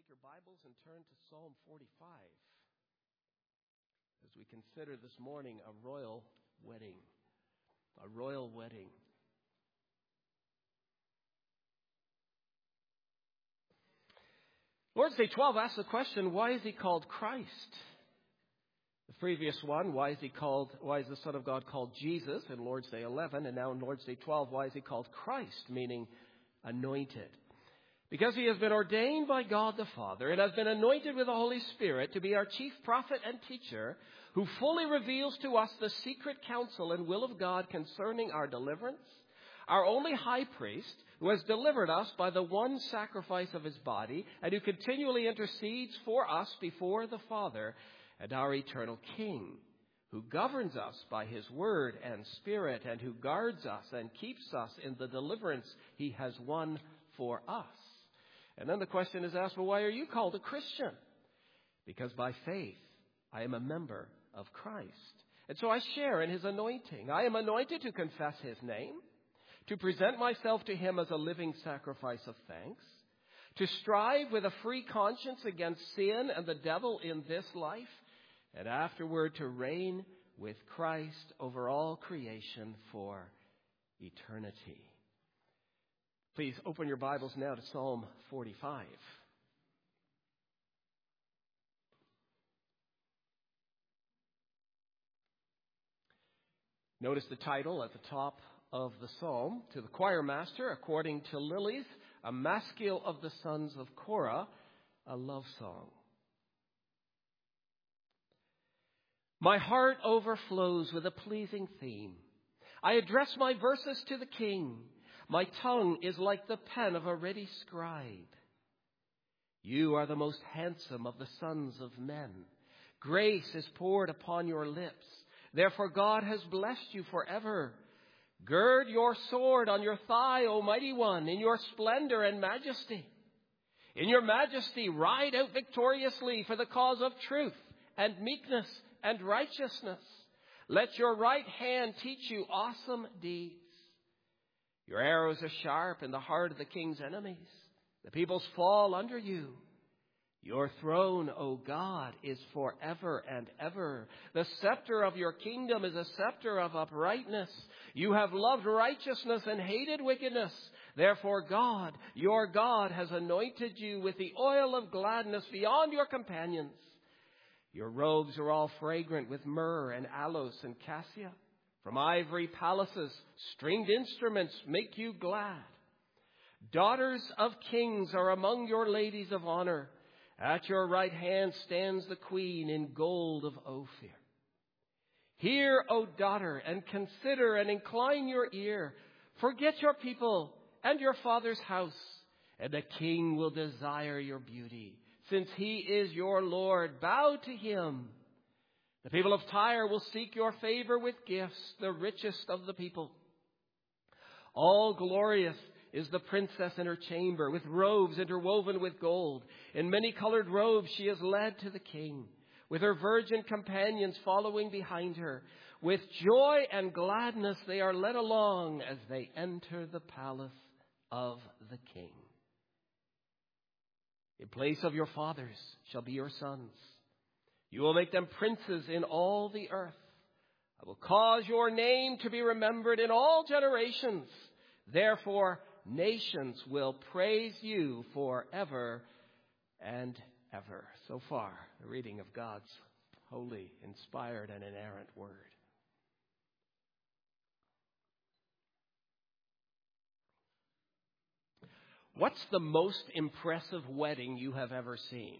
your Bibles and turn to Psalm 45 as we consider this morning a royal wedding. A royal wedding. Lord's Day 12 asks the question, why is he called Christ? The previous one, why is the Son of God called Jesus in Lord's Day 11? And now in Lord's Day 12, why is he called Christ, meaning anointed? Because he has been ordained by God the Father and has been anointed with the Holy Spirit to be our chief prophet and teacher, who fully reveals to us the secret counsel and will of God concerning our deliverance, our only high priest, who has delivered us by the one sacrifice of his body, and who continually intercedes for us before the Father, and our eternal King, who governs us by his word and spirit, and who guards us and keeps us in the deliverance he has won for us. And then the question is asked, well, why are you called a Christian? Because by faith, I am a member of Christ. And so I share in his anointing. I am anointed to confess his name, to present myself to him as a living sacrifice of thanks, to strive with a free conscience against sin and the devil in this life, and afterward to reign with Christ over all creation for eternity. Please open your Bibles now to Psalm 45. Notice the title at the top of the psalm, to the choir master, according to Lilith, a maskil of the sons of Korah, a love song. My heart overflows with a pleasing theme. I address my verses to the King. My tongue is like the pen of a ready scribe. You are the most handsome of the sons of men. Grace is poured upon your lips. Therefore God has blessed you forever. Gird your sword on your thigh, O mighty one, in your splendor and majesty. In your majesty ride out victoriously for the cause of truth and meekness and righteousness. Let your right hand teach you awesome deeds. Your arrows are sharp in the heart of the king's enemies. The peoples fall under you. Your throne, O God, is forever and ever. The scepter of your kingdom is a scepter of uprightness. You have loved righteousness and hated wickedness. Therefore God, your God, has anointed you with the oil of gladness beyond your companions. Your robes are all fragrant with myrrh and aloes and cassia. From ivory palaces, stringed instruments make you glad. Daughters of kings are among your ladies of honor. At your right hand stands the queen in gold of Ophir. Hear, O daughter, and consider and incline your ear. Forget your people and your father's house, and the king will desire your beauty. Since he is your Lord, bow to him. The people of Tyre will seek your favor with gifts, the richest of the people. All glorious is the princess in her chamber, with robes interwoven with gold. In many-colored robes she is led to the king, with her virgin companions following behind her. With joy and gladness they are led along as they enter the palace of the king. In place of your fathers shall be your sons. You will make them princes in all the earth. I will cause your name to be remembered in all generations. Therefore, nations will praise you forever and ever. So far, the reading of God's holy, inspired, and inerrant word. What's the most impressive wedding you have ever seen?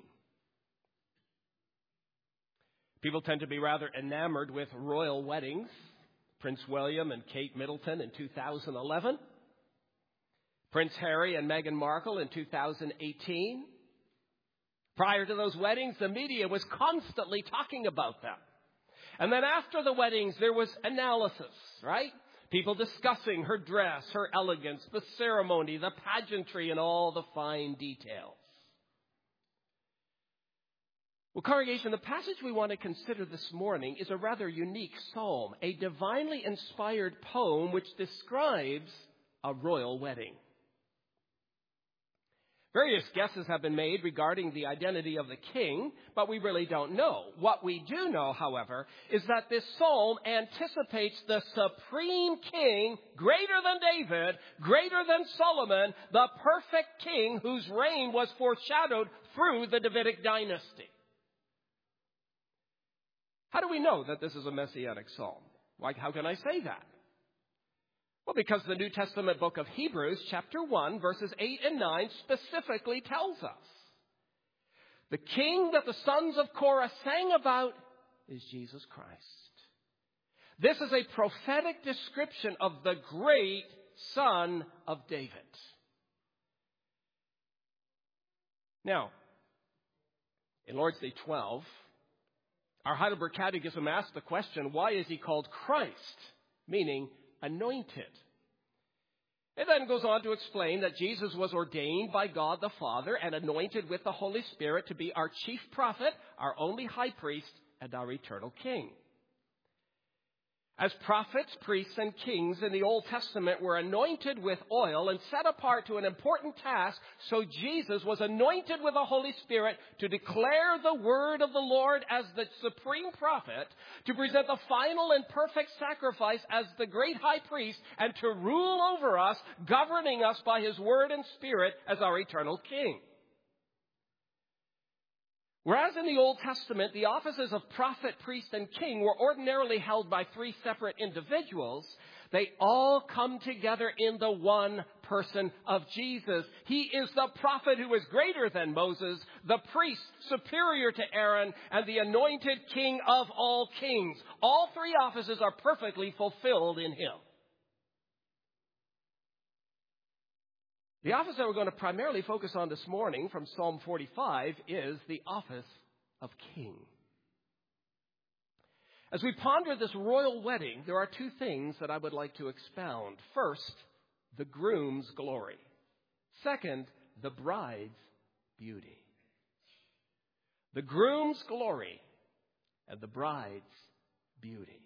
People tend to be rather enamored with royal weddings. Prince William and Kate Middleton in 2011. Prince Harry and Meghan Markle in 2018. Prior to those weddings, the media was constantly talking about them. And then after the weddings, there was analysis, right? People discussing her dress, her elegance, the ceremony, the pageantry, and all the fine details. Well, congregation, the passage we want to consider this morning is a rather unique psalm, a divinely inspired poem which describes a royal wedding. Various guesses have been made regarding the identity of the king, but we really don't know. What we do know, however, is that this psalm anticipates the supreme king, greater than David, greater than Solomon, the perfect king whose reign was foreshadowed through the Davidic dynasty. How do we know that this is a messianic psalm? How can I say that? Well, because the New Testament book of Hebrews, chapter 1, verses 8 and 9, specifically tells us. The king that the sons of Korah sang about is Jesus Christ. This is a prophetic description of the great Son of David. Now, in Lord's Day 12, our Heidelberg Catechism asks the question, why is he called Christ? Meaning anointed. It then goes on to explain that Jesus was ordained by God the Father and anointed with the Holy Spirit to be our chief prophet, our only high priest, and our eternal king. As prophets, priests, and kings in the Old Testament were anointed with oil and set apart to an important task, so Jesus was anointed with the Holy Spirit to declare the word of the Lord as the supreme prophet, to present the final and perfect sacrifice as the great high priest, and to rule over us, governing us by his word and spirit as our eternal king. Whereas in the Old Testament, the offices of prophet, priest, and king were ordinarily held by three separate individuals, they all come together in the one person of Jesus. He is the prophet who is greater than Moses, the priest superior to Aaron, and the anointed king of all kings. All three offices are perfectly fulfilled in him. The office that we're going to primarily focus on this morning from Psalm 45 is the office of king. As we ponder this royal wedding, there are two things that I would like to expound. First, the groom's glory. Second, the bride's beauty. The groom's glory and the bride's beauty.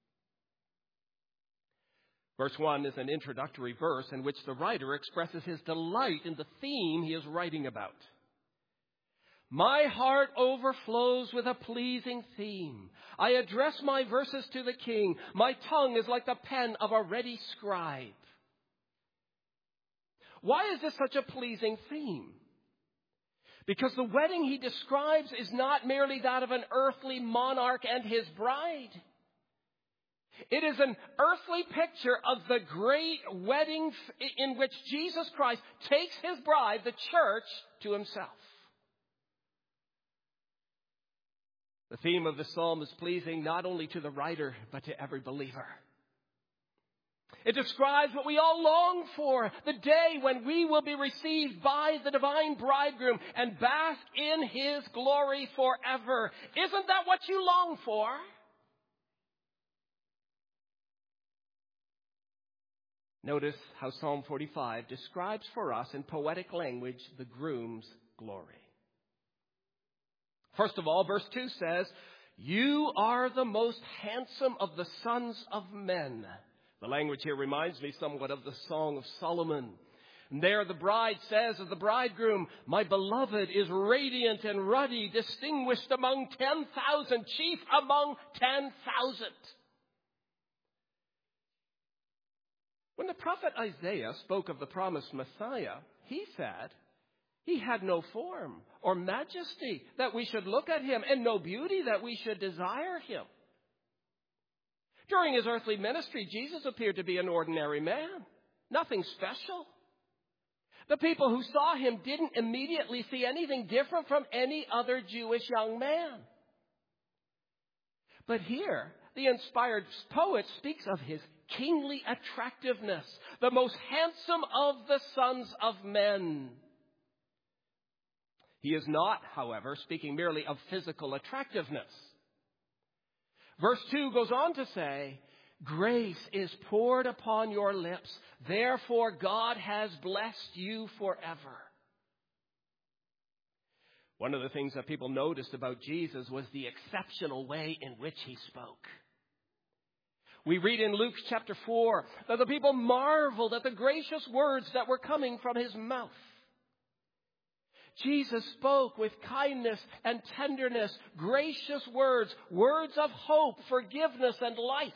Verse 1 is an introductory verse in which the writer expresses his delight in the theme he is writing about. My heart overflows with a pleasing theme. I address my verses to the king. My tongue is like the pen of a ready scribe. Why is this such a pleasing theme? Because the wedding he describes is not merely that of an earthly monarch and his bride. It is an earthly picture of the great wedding in which Jesus Christ takes his bride, the church, to himself. The theme of the psalm is pleasing not only to the writer, but to every believer. It describes what we all long for, the day when we will be received by the divine bridegroom and bask in his glory forever. Isn't that what you long for? Notice how Psalm 45 describes for us in poetic language the groom's glory. First of all, verse 2 says, you are the most handsome of the sons of men. The language here reminds me somewhat of the Song of Solomon. And there the bride says of the bridegroom, my beloved is radiant and ruddy, distinguished among 10,000, chief among 10,000. When the prophet Isaiah spoke of the promised Messiah, he said he had no form or majesty that we should look at him, and no beauty that we should desire him. During his earthly ministry, Jesus appeared to be an ordinary man, nothing special. The people who saw him didn't immediately see anything different from any other Jewish young man. But here, the inspired poet speaks of his kingly attractiveness, the most handsome of the sons of men. He is not, however, speaking merely of physical attractiveness. Verse 2 goes on to say, grace is poured upon your lips, therefore God has blessed you forever. One of the things that people noticed about Jesus was the exceptional way in which he spoke. We read in Luke chapter 4 that the people marveled at the gracious words that were coming from his mouth. Jesus spoke with kindness and tenderness, gracious words, words of hope, forgiveness, and life.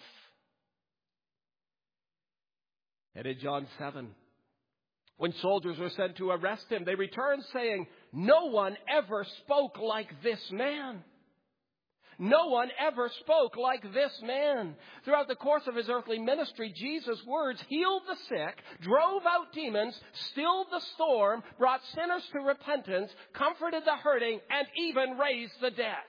And in John 7, when soldiers were sent to arrest him, they returned saying, "No one ever spoke like this man. No one ever spoke like this man." Throughout the course of his earthly ministry, Jesus' words healed the sick, drove out demons, stilled the storm, brought sinners to repentance, comforted the hurting, and even raised the dead.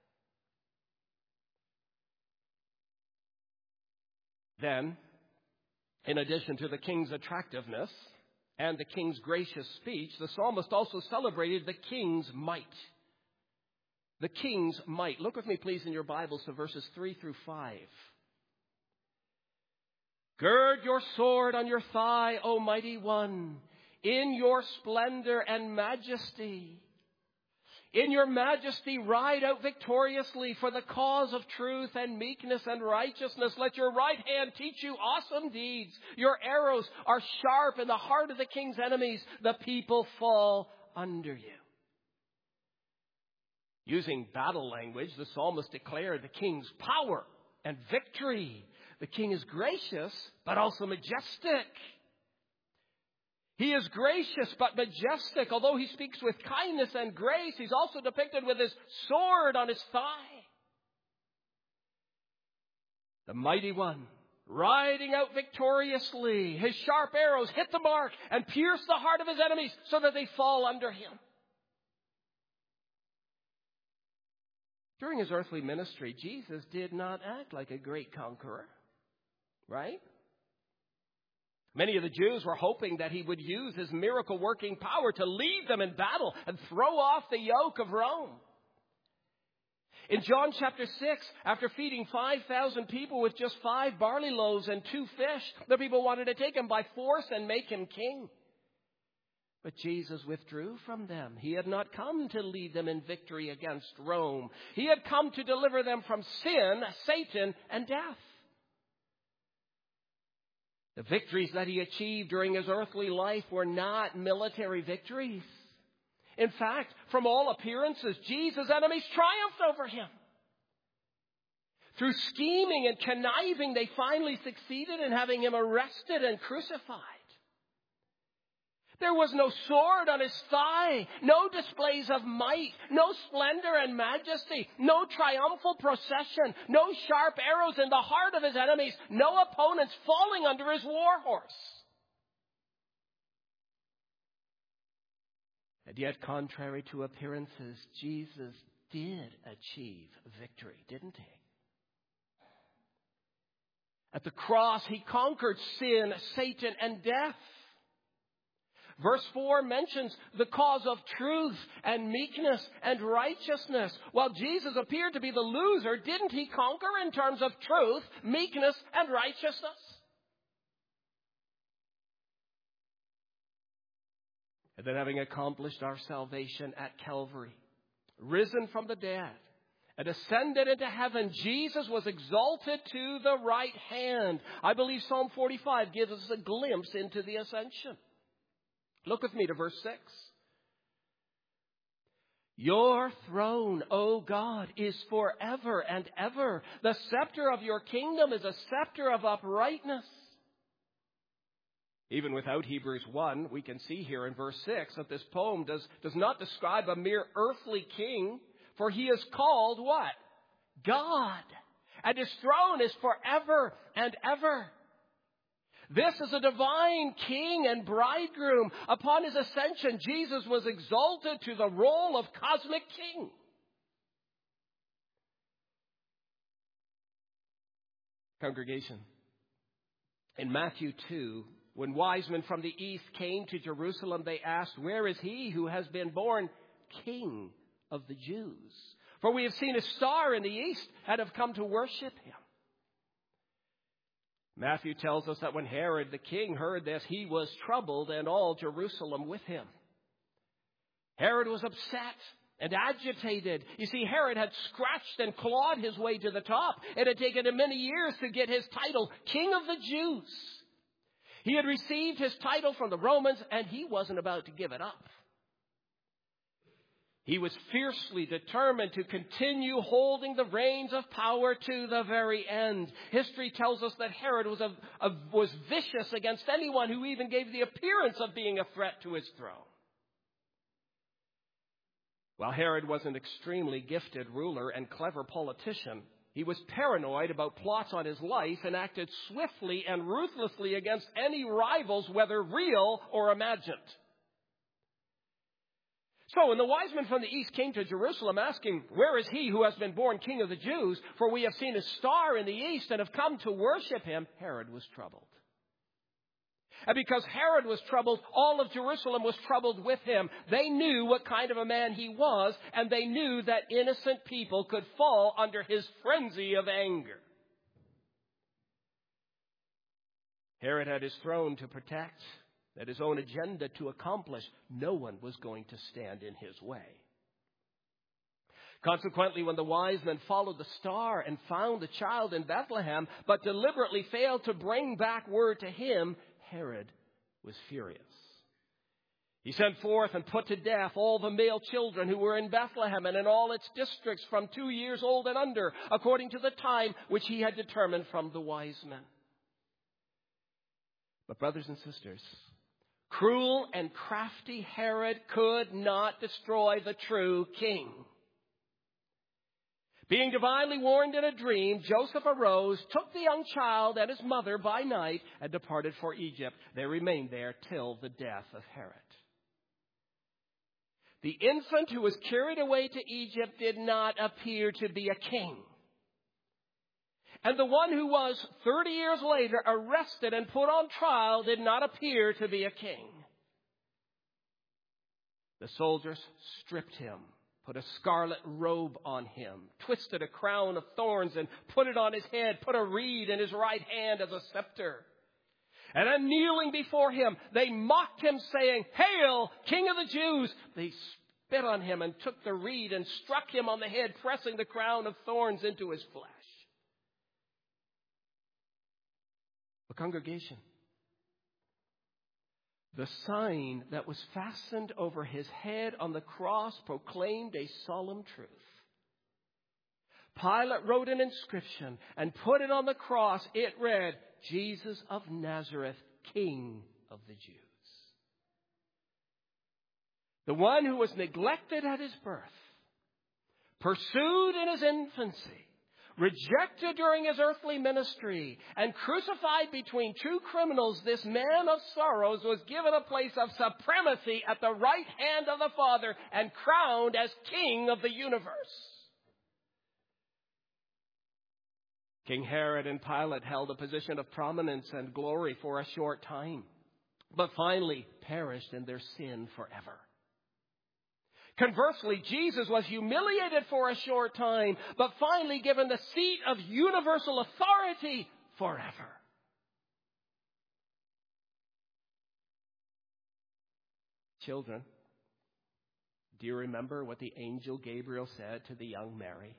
Then, in addition to the king's attractiveness and the king's gracious speech, the psalmist also celebrated the king's might. The king's might. Look with me, please, in your Bibles to verses 3 through 5. "Gird your sword on your thigh, O mighty one, in your splendor and majesty. In your majesty ride out victoriously for the cause of truth and meekness and righteousness. Let your right hand teach you awesome deeds. Your arrows are sharp in the heart of the king's enemies. The people fall under you." Using battle language, the psalmist declared the king's power and victory. The king is gracious, but also majestic. He is gracious but majestic. Although he speaks with kindness and grace, he's also depicted with his sword on his thigh. The mighty one, riding out victoriously. His sharp arrows hit the mark and pierce the heart of his enemies so that they fall under him. During his earthly ministry, Jesus did not act like a great conqueror, right? Many of the Jews were hoping that he would use his miracle-working power to lead them in battle and throw off the yoke of Rome. In John chapter 6, after feeding 5,000 people with just 5 barley loaves and 2 fish, the people wanted to take him by force and make him king. But Jesus withdrew from them. He had not come to lead them in victory against Rome. He had come to deliver them from sin, Satan, and death. The victories that he achieved during his earthly life were not military victories. In fact, from all appearances, Jesus' enemies triumphed over him. Through scheming and conniving, they finally succeeded in having him arrested and crucified. There was no sword on his thigh, no displays of might, no splendor and majesty, no triumphal procession, no sharp arrows in the heart of his enemies, no opponents falling under his war horse. And yet, contrary to appearances, Jesus did achieve victory, didn't he? At the cross, he conquered sin, Satan, and death. Verse 4 mentions the cause of truth and meekness and righteousness. While Jesus appeared to be the loser, didn't he conquer in terms of truth, meekness, and righteousness? And then, having accomplished our salvation at Calvary, risen from the dead, and ascended into heaven, Jesus was exalted to the right hand. I believe Psalm 45 gives us a glimpse into the ascension. Look with me to verse 6. Your throne, O God, is forever and ever. The scepter of your kingdom is a scepter of uprightness. Even without Hebrews 1, we can see here in verse 6 that this poem does not describe a mere earthly king, for he is called what? God. And his throne is forever and ever. This is a divine king and bridegroom. Upon his ascension, Jesus was exalted to the role of cosmic king. Congregation, in Matthew 2, when wise men from the east came to Jerusalem, they asked, "Where is he who has been born King of the Jews? For we have seen a star in the east and have come to worship him." Matthew tells us that when Herod the king heard this, he was troubled, and all Jerusalem with him. Herod was upset and agitated. You see, Herod had scratched and clawed his way to the top. It had taken him many years to get his title, King of the Jews. He had received his title from the Romans, and he wasn't about to give it up. He was fiercely determined to continue holding the reins of power to the very end. History tells us that Herod was vicious against anyone who even gave the appearance of being a threat to his throne. While Herod was an extremely gifted ruler and clever politician, he was paranoid about plots on his life and acted swiftly and ruthlessly against any rivals, whether real or imagined. So when the wise men from the east came to Jerusalem asking, "Where is he who has been born King of the Jews? For we have seen his star in the east and have come to worship him," Herod was troubled. And because Herod was troubled, all of Jerusalem was troubled with him. They knew what kind of a man he was, and they knew that innocent people could fall under his frenzy of anger. Herod had his throne to protect, had his own agenda to accomplish. No one was going to stand in his way. Consequently, when the wise men followed the star and found the child in Bethlehem, but deliberately failed to bring back word to him, Herod was furious. He sent forth and put to death all the male children who were in Bethlehem and in all its districts from 2 years old and under, according to the time which he had determined from the wise men. But brothers and sisters, cruel and crafty Herod could not destroy the true king. Being divinely warned in a dream, Joseph arose, took the young child and his mother by night, and departed for Egypt. They remained there till the death of Herod. The infant who was carried away to Egypt did not appear to be a king. And the one who was 30 years later arrested and put on trial did not appear to be a king. The soldiers stripped him, put a scarlet robe on him, twisted a crown of thorns and put it on his head, put a reed in his right hand as a scepter. And then kneeling before him, they mocked him, saying, "Hail, King of the Jews!" They spit on him and took the reed and struck him on the head, pressing the crown of thorns into his flesh. The congregation, the sign that was fastened over his head on the cross proclaimed a solemn truth. Pilate wrote an inscription and put it on the cross. It read, "Jesus of Nazareth, King of the Jews." The one who was neglected at his birth, pursued in his infancy, rejected during his earthly ministry, and crucified between two criminals, this man of sorrows was given a place of supremacy at the right hand of the Father and crowned as King of the universe. King Herod and Pilate held a position of prominence and glory for a short time, but finally perished in their sin forever. Conversely, Jesus was humiliated for a short time, but finally given the seat of universal authority forever. Children, do you remember what the angel Gabriel said to the young Mary?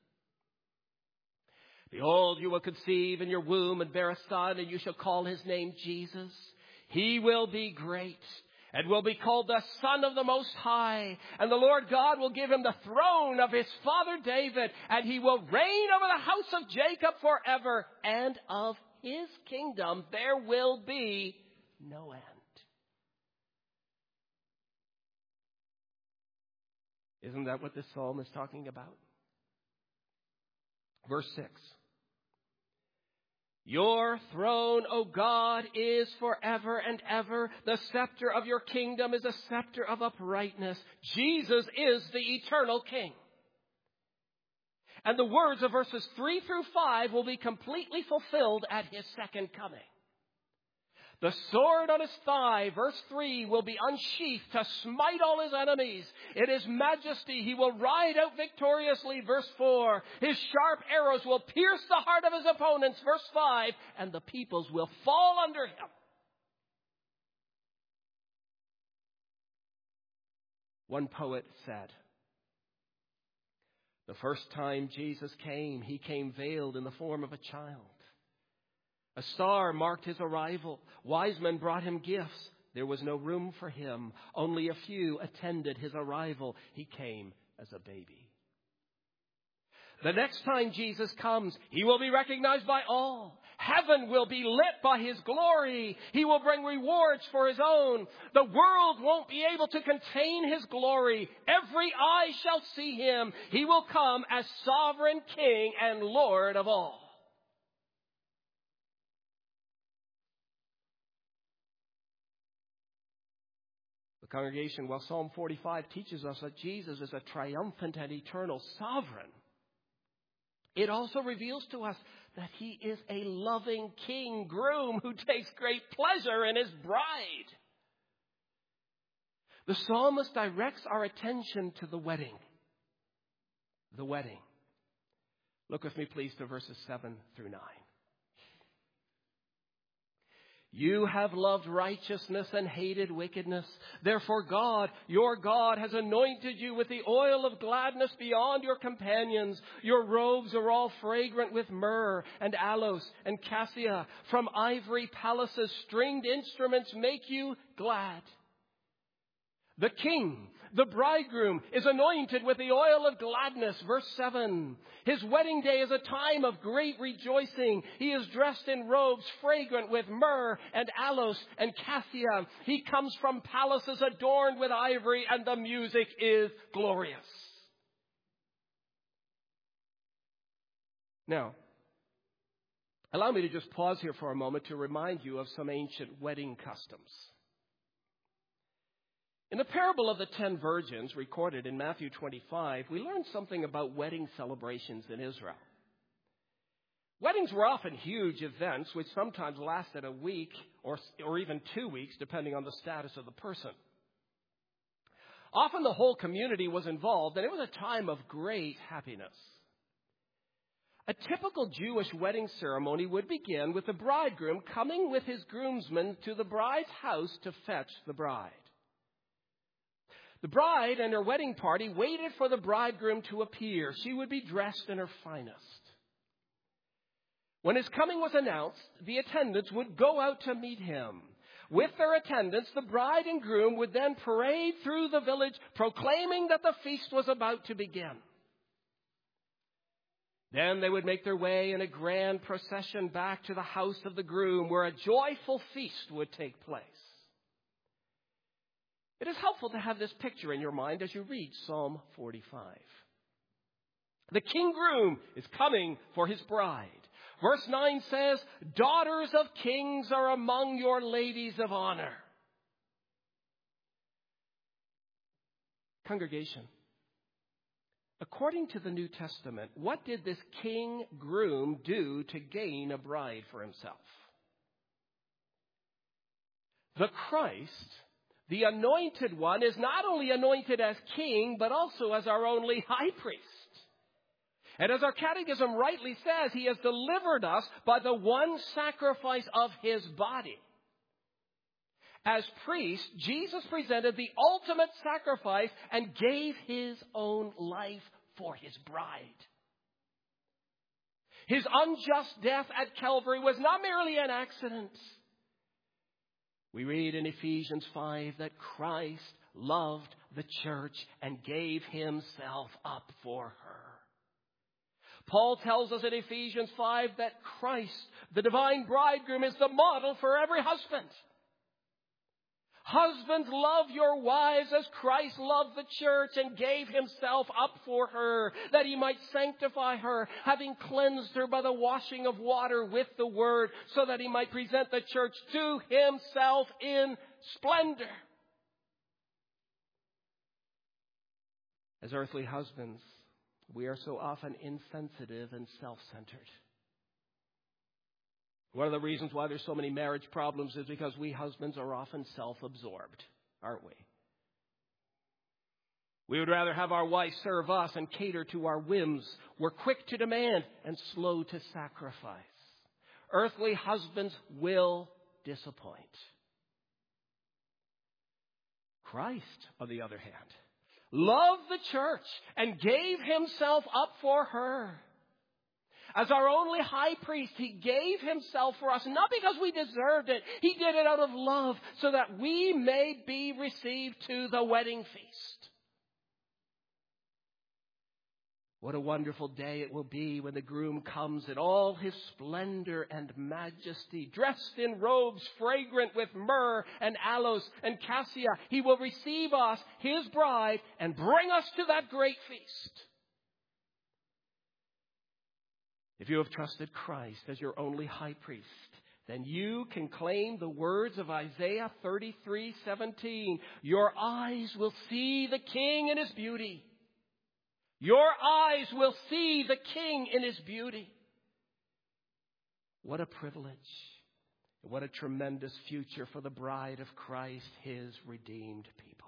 "Behold, you will conceive in your womb and bear a son, and you shall call his name Jesus. He will be great and will be called the Son of the Most High. And the Lord God will give him the throne of his father David, and he will reign over the house of Jacob forever, and of his kingdom there will be no end." Isn't that what this psalm is talking about? Verse 6. "Your throne, O God, is forever and ever. The scepter of your kingdom is a scepter of uprightness." Jesus is the eternal King. And the words of verses 3 through 5 will be completely fulfilled at his second coming. The sword on his thigh, verse 3, will be unsheathed to smite all his enemies. In his majesty he will ride out victoriously, verse 4. His sharp arrows will pierce the heart of his opponents, verse 5, and the peoples will fall under him. One poet said, "The first time Jesus came, he came veiled in the form of a child. A star marked his arrival. Wise men brought him gifts. There was no room for him. Only a few attended his arrival. He came as a baby. The next time Jesus comes, he will be recognized by all. Heaven will be lit by his glory. He will bring rewards for his own. The world won't be able to contain his glory. Every eye shall see him. He will come as sovereign King and Lord of all. The congregation, while Psalm 45 teaches us that Jesus is a triumphant and eternal sovereign, it also reveals to us that he is a loving king groom who takes great pleasure in his bride. The psalmist directs our attention to the wedding. The wedding. Look with me, please, to verses 7 through 9. You have loved righteousness and hated wickedness. Therefore God, your God, has anointed you with the oil of gladness beyond your companions. Your robes are all fragrant with myrrh and aloes and cassia. From ivory palaces, stringed instruments make you glad. The king, the bridegroom, is anointed with the oil of gladness. Verse 7. His wedding day is a time of great rejoicing. He is dressed in robes fragrant with myrrh and aloes and cassia. He comes from palaces adorned with ivory, and the music is glorious. Now, allow me to just pause here for a moment to remind you of some ancient wedding customs. In the parable of the 10 virgins recorded in Matthew 25, we learn something about wedding celebrations in Israel. Weddings were often huge events which sometimes lasted a week or even 2 weeks, depending on the status of the person. Often the whole community was involved, and it was a time of great happiness. A typical Jewish wedding ceremony would begin with the bridegroom coming with his groomsmen to the bride's house to fetch the bride. The bride and her wedding party waited for the bridegroom to appear. She would be dressed in her finest. When his coming was announced, the attendants would go out to meet him. With their attendants, the bride and groom would then parade through the village, proclaiming that the feast was about to begin. Then they would make their way in a grand procession back to the house of the groom, where a joyful feast would take place. It is helpful to have this picture in your mind as you read Psalm 45. The king groom is coming for his bride. Verse 9 says, daughters of kings are among your ladies of honor. Congregation, according to the New Testament, what did this king groom do to gain a bride for himself? The Christ, the anointed one, is not only anointed as king, but also as our only high priest. And as our catechism rightly says, he has delivered us by the one sacrifice of his body. As priest, Jesus presented the ultimate sacrifice and gave his own life for his bride. His unjust death at Calvary was not merely an accident. We read in Ephesians 5 that Christ loved the church and gave himself up for her. Paul tells us in Ephesians 5 that Christ, the divine bridegroom, is the model for every husband. Husbands, love your wives as Christ loved the church and gave himself up for her, that he might sanctify her, having cleansed her by the washing of water with the word, so that he might present the church to himself in splendor. As earthly husbands, we are so often insensitive and self-centered. One of the reasons why there's so many marriage problems is because we husbands are often self-absorbed, aren't we? We would rather have our wife serve us and cater to our whims. We're quick to demand and slow to sacrifice. Earthly husbands will disappoint. Christ, on the other hand, loved the church and gave himself up for her. As our only high priest, he gave himself for us, not because we deserved it. He did it out of love so that we may be received to the wedding feast. What a wonderful day it will be when the groom comes in all his splendor and majesty, dressed in robes fragrant with myrrh and aloes and cassia. He will receive us, his bride, and bring us to that great feast. If you have trusted Christ as your only high priest, then you can claim the words of Isaiah 33:17. Your eyes will see the King in his beauty. Your eyes will see the King in his beauty. What a privilege. What a tremendous future for the bride of Christ, his redeemed people.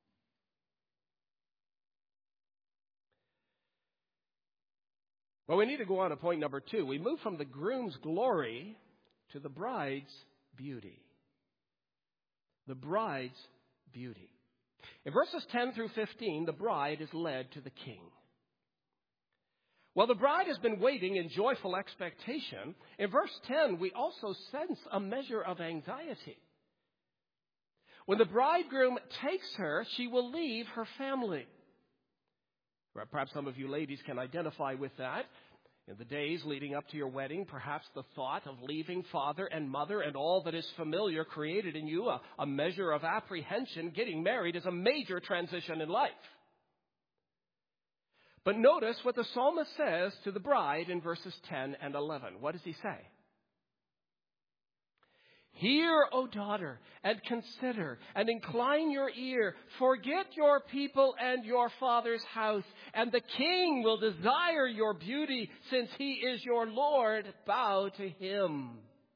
Well, we need to go on to point number 2. We move from the groom's glory to the bride's beauty. The bride's beauty. In verses 10 through 15, the bride is led to the king. Well, the bride has been waiting in joyful expectation. In verse 10, we also sense a measure of anxiety. When the bridegroom takes her, she will leave her family. Perhaps some of you ladies can identify with that. In the days leading up to your wedding, perhaps the thought of leaving father and mother and all that is familiar created in you a measure of apprehension. Getting married is a major transition in life. But notice what the psalmist says to the bride in verses 10 and 11. What does he say? Hear, O daughter, and consider, and incline your ear. Forget your people and your father's house, and the king will desire your beauty, since he is your Lord. Bow to him.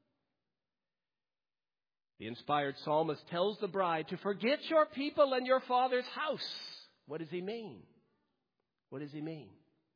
The inspired psalmist tells the bride to forget your people and your father's house. What does he mean? What does he mean?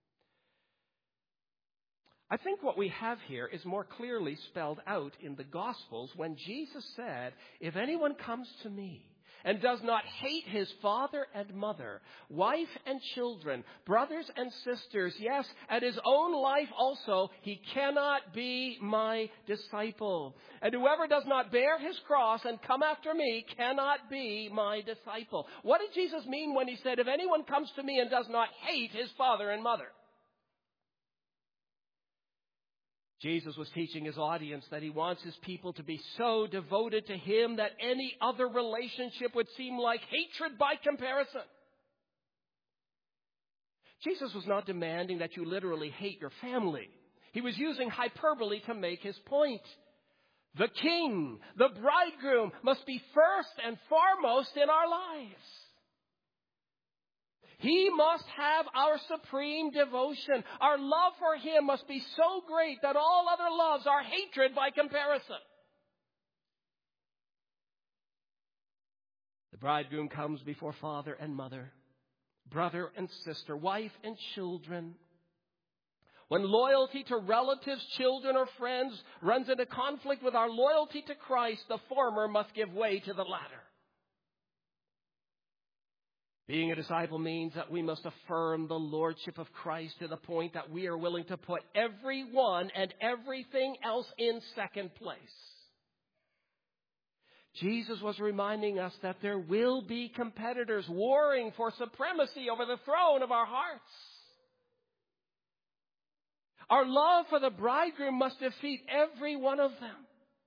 I think what we have here is more clearly spelled out in the Gospels when Jesus said, if anyone comes to me and does not hate his father and mother, wife and children, brothers and sisters, yes, and his own life also, he cannot be my disciple. And whoever does not bear his cross and come after me cannot be my disciple. What did Jesus mean when he said, if anyone comes to me and does not hate his father and mother? Jesus was teaching his audience that he wants his people to be so devoted to him that any other relationship would seem like hatred by comparison. Jesus was not demanding that you literally hate your family. He was using hyperbole to make his point. The king, the bridegroom, must be first and foremost in our lives. He must have our supreme devotion. Our love for him must be so great that all other loves are hatred by comparison. The bridegroom comes before father and mother, brother and sister, wife and children. When loyalty to relatives, children, or friends runs into conflict with our loyalty to Christ, the former must give way to the latter. Being a disciple means that we must affirm the lordship of Christ to the point that we are willing to put everyone and everything else in second place. Jesus was reminding us that there will be competitors warring for supremacy over the throne of our hearts. Our love for the bridegroom must defeat every one of them.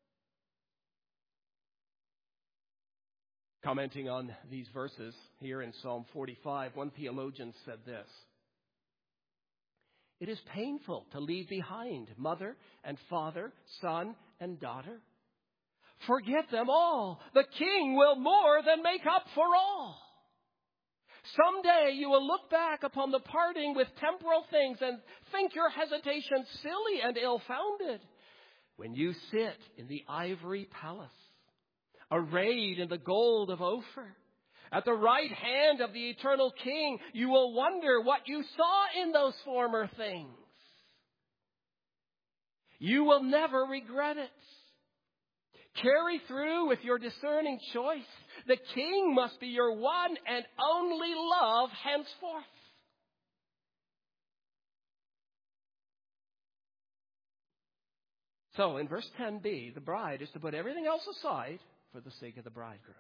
Commenting on these verses here in Psalm 45, one theologian said this: it is painful to leave behind mother and father, son and daughter. Forget them all. The king will more than make up for all. Someday you will look back upon the parting with temporal things and think your hesitation silly and ill-founded. When you sit in the ivory palace, arrayed in the gold of Ophir, at the right hand of the eternal King, you will wonder what you saw in those former things. You will never regret it. Carry through with your discerning choice. The King must be your one and only love henceforth. So in verse 10b, the bride is to put everything else aside for the sake of the bridegroom.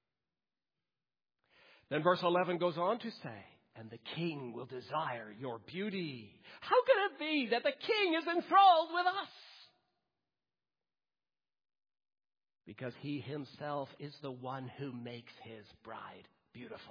Then verse 11 goes on to say, and the king will desire your beauty. How can it be that the king is enthralled with us? Because he himself is the one who makes his bride beautiful.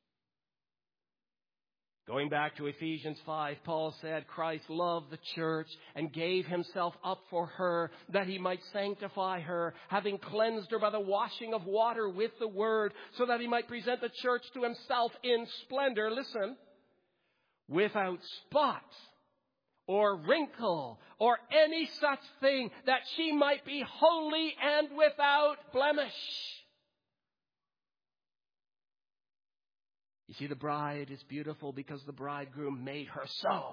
Going back to Ephesians 5, Paul said, Christ loved the church and gave himself up for her that he might sanctify her, having cleansed her by the washing of water with the word, so that he might present the church to himself in splendor, listen, without spot or wrinkle or any such thing, that she might be holy and without blemish. You see, the bride is beautiful because the bridegroom made her so.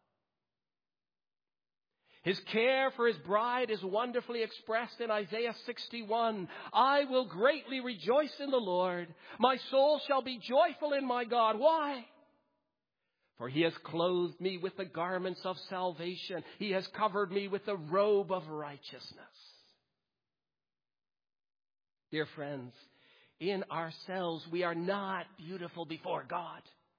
His care for his bride is wonderfully expressed in Isaiah 61. I will greatly rejoice in the Lord. My soul shall be joyful in my God. Why? For he has clothed me with the garments of salvation. He has covered me with the robe of righteousness. Dear friends, in ourselves, we are not beautiful before God.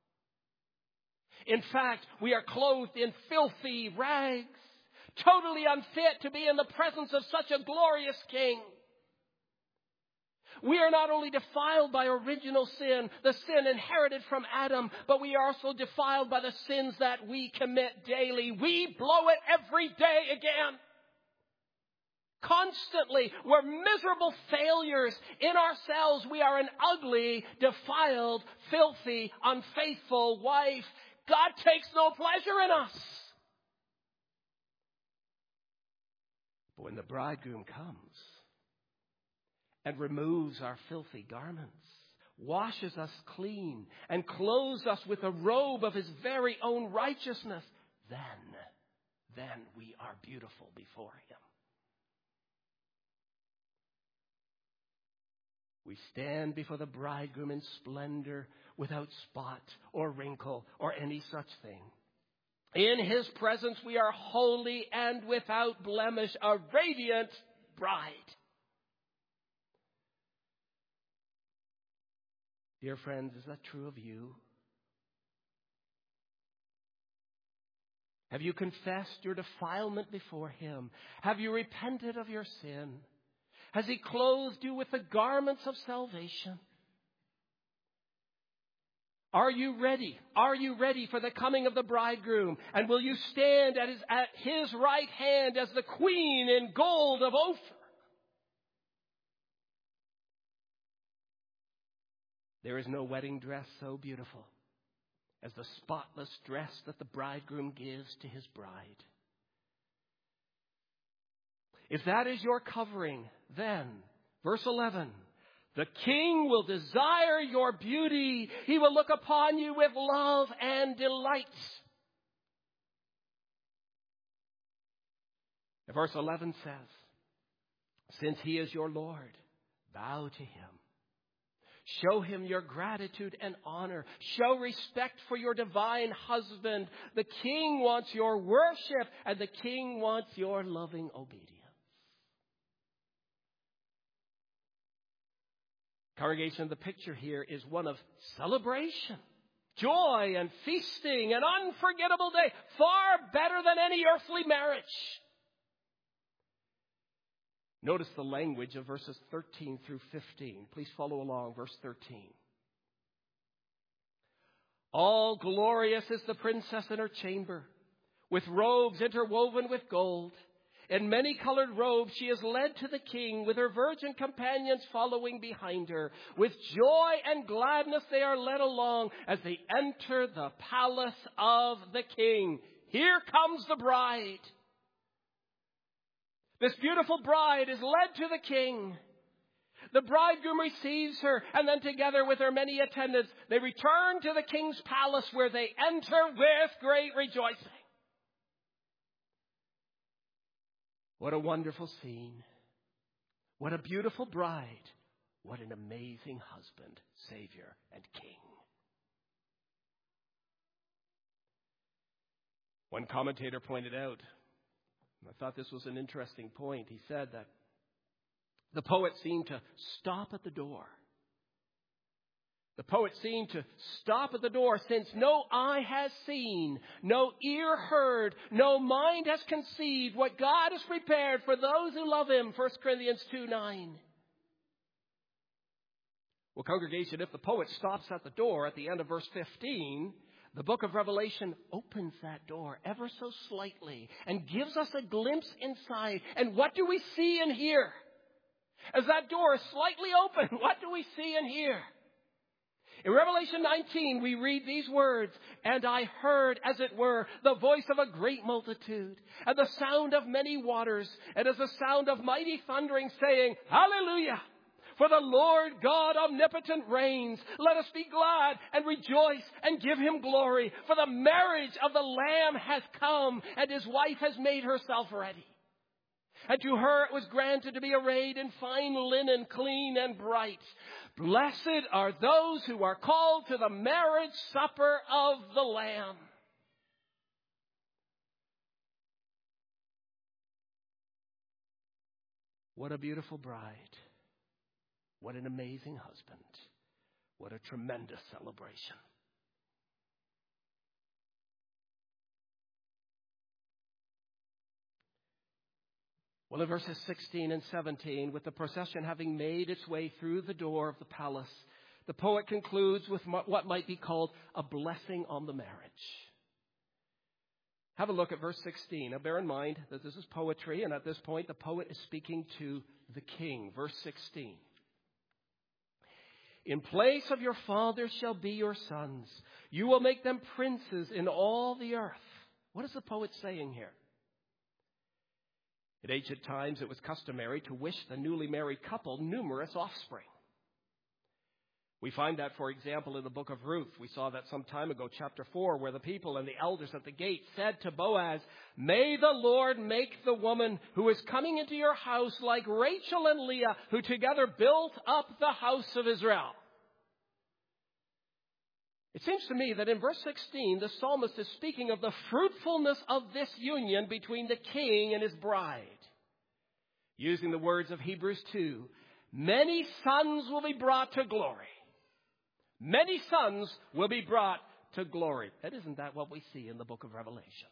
In fact, we are clothed in filthy rags, totally unfit to be in the presence of such a glorious King. We are not only defiled by original sin, the sin inherited from Adam, but we are also defiled by the sins that we commit daily. We blow it every day again. Constantly, we're miserable failures in ourselves. We are an ugly, defiled, filthy, unfaithful wife. God takes no pleasure in us. But when the bridegroom comes and removes our filthy garments, washes us clean, and clothes us with a robe of his very own righteousness, then we are beautiful before him. We stand before the bridegroom in splendor, without spot or wrinkle or any such thing. In his presence we are holy and without blemish, a radiant bride. Dear friends, is that true of you? Have you confessed your defilement before him? Have you repented of your sin? Has he clothed you with the garments of salvation? Are you ready? Are you ready for the coming of the bridegroom? And will you stand at his right hand as the queen in gold of Ophir? There is no wedding dress so beautiful as the spotless dress that the bridegroom gives to his bride. If that is your covering, then, verse 11, the king will desire your beauty. He will look upon you with love and delight. Verse 11 says, since he is your Lord, bow to him. Show him your gratitude and honor. Show respect for your divine husband. The king wants your worship, and the king wants your loving obedience. Congregation, the picture here is one of celebration, joy, and feasting, an unforgettable day, far better than any earthly marriage. Notice the language of verses 13 through 15. Please follow along, verse 13. All glorious is the princess in her chamber, with robes interwoven with gold. In many-colored robes she is led to the king, with her virgin companions following behind her. With joy and gladness they are led along as they enter the palace of the king. Here comes the bride. This beautiful bride is led to the king. The bridegroom receives her, and then together with her many attendants, they return to the king's palace, where they enter with great rejoicing. What a wonderful scene. What a beautiful bride. What an amazing husband, Savior, and King. One commentator pointed out, I thought this was an interesting point. He said that the poet seemed to stop at the door. The poet seemed to stop at the door, since no eye has seen, no ear heard, no mind has conceived what God has prepared for those who love Him. 1 Corinthians 2:9. Well, congregation, if the poet stops at the door at the end of verse 15, the book of Revelation opens that door ever so slightly and gives us a glimpse inside. And what do we see and hear? As that door is slightly open, what do we see and hear? In Revelation 19, we read these words, "And I heard, as it were, the voice of a great multitude, and the sound of many waters, and as the sound of mighty thundering, saying, Hallelujah! For the Lord God omnipotent reigns. Let us be glad and rejoice and give Him glory. For the marriage of the Lamb has come, and His wife has made herself ready. And to her it was granted to be arrayed in fine linen, clean and bright. Blessed are those who are called to the marriage supper of the Lamb." What a beautiful bride. What an amazing husband. What a tremendous celebration. Well, in verses 16 and 17, with the procession having made its way through the door of the palace, the poet concludes with what might be called a blessing on the marriage. Have a look at verse 16. Now, bear in mind that this is poetry, and at this point, the poet is speaking to the king. Verse 16. "In place of your fathers shall be your sons. You will make them princes in all the earth." What is the poet saying here? In ancient times, it was customary to wish the newly married couple numerous offspring. We find that, for example, in the book of Ruth. We saw that some time ago, chapter 4, where the people and the elders at the gate said to Boaz, "May the Lord make the woman who is coming into your house like Rachel and Leah, who together built up the house of Israel." It seems to me that in verse 16, the psalmist is speaking of the fruitfulness of this union between the king and his bride. Using the words of Hebrews 2, "Many sons will be brought to glory." Many sons will be brought to glory. And isn't that what we see in the book of Revelation?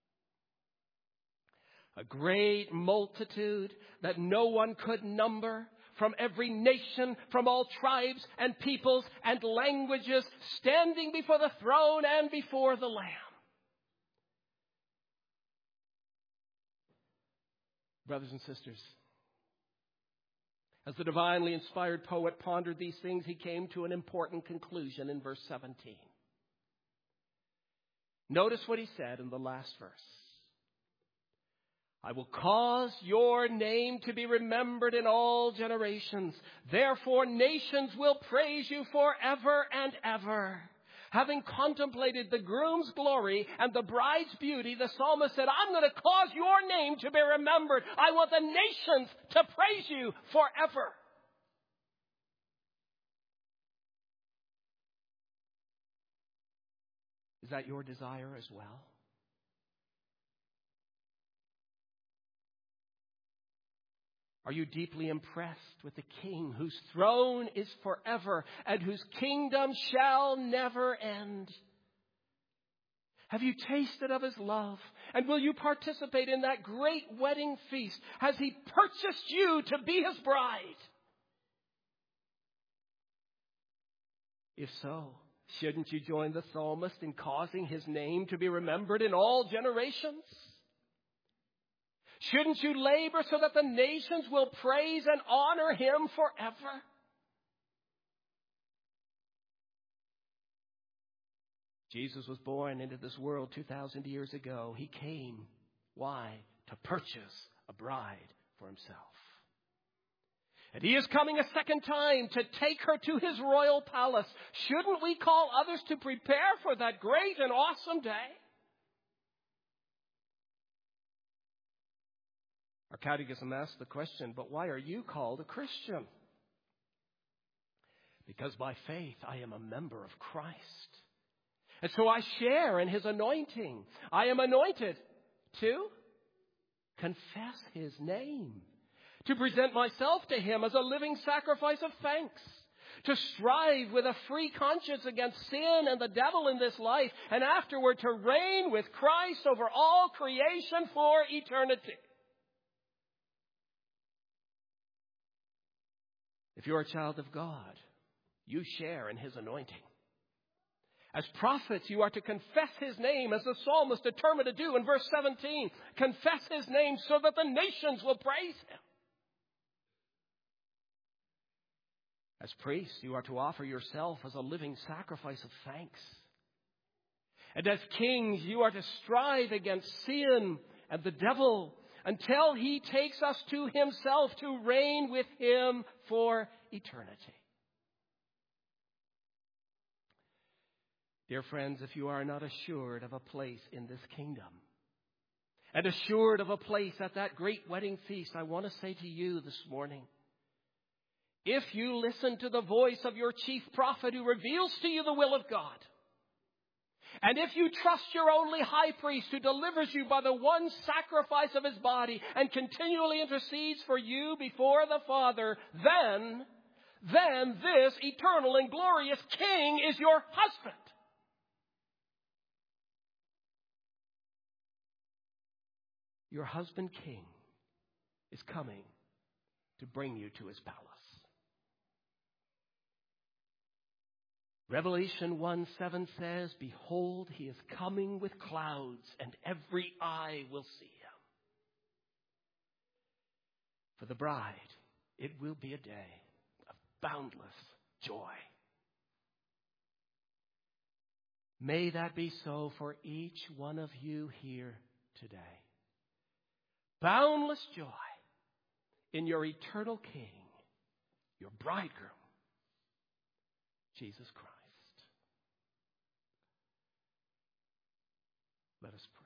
A great multitude that no one could number, from every nation, from all tribes and peoples and languages, standing before the throne and before the Lamb. Brothers and sisters, as the divinely inspired poet pondered these things, he came to an important conclusion in verse 17. Notice what he said in the last verse. "I will cause your name to be remembered in all generations. Therefore nations will praise you forever and ever." Having contemplated the groom's glory and the bride's beauty, the psalmist said, "I'm going to cause your name to be remembered. I want the nations to praise you forever." Is that your desire as well? Are you deeply impressed with the King whose throne is forever and whose kingdom shall never end? Have you tasted of His love? And will you participate in that great wedding feast? Has He purchased you to be His bride? If so, shouldn't you join the psalmist in causing His name to be remembered in all generations? Shouldn't you labor so that the nations will praise and honor Him forever? Jesus was born into this world 2,000 years ago. He came. Why? To purchase a bride for Himself. And He is coming a second time to take her to His royal palace. Shouldn't we call others to prepare for that great and awesome day? Our catechism asks the question, but why are you called a Christian? Because by faith I am a member of Christ. And so I share in His anointing. I am anointed to confess his name, to present myself to him as a living sacrifice of thanks, to strive with a free conscience against sin and the devil in this life, and afterward to reign with Christ over all creation for eternity. If you're a child of God, you share in his anointing. As prophets, you are to confess his name, as the psalmist determined to do in verse 17. Confess his name so that the nations will praise him. As priests, you are to offer yourself as a living sacrifice of thanks. And as kings, you are to strive against sin and the devil until he takes us to himself to reign with him for eternity. Dear friends, if you are not assured of a place in this kingdom and assured of a place at that great wedding feast, I want to say to you this morning, if you listen to the voice of your chief prophet who reveals to you the will of God, and if you trust your only high priest who delivers you by the one sacrifice of his body and continually intercedes for you before the Father, then this eternal and glorious King is your husband. Your husband king is coming to bring you to his palace. Revelation 1:7 says, behold, he is coming with clouds, and every eye will see him. For the bride, it will be a day of boundless joy. May that be so for each one of you here today. Boundless joy in your eternal King, your bridegroom, Jesus Christ. Let us pray.